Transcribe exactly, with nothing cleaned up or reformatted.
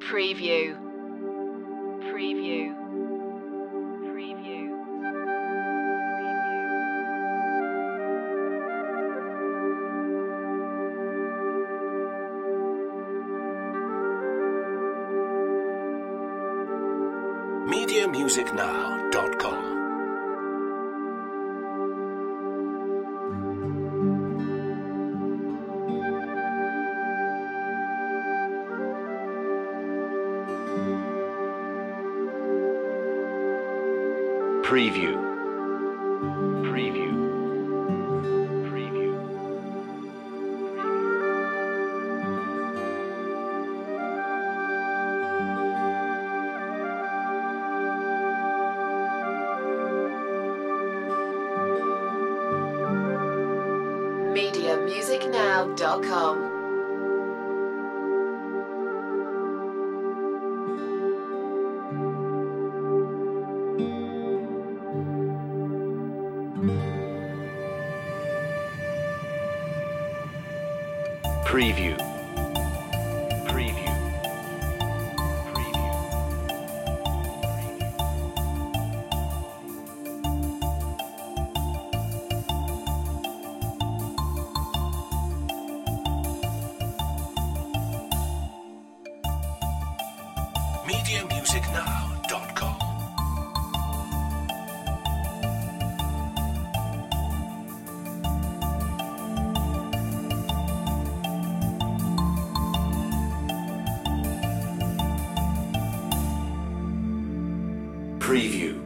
Preview. Preview. Preview. media music now dot com. Preview. Preview. Preview. media music now dot com. Preview. Preview. Preview. media music now dot com. Preview.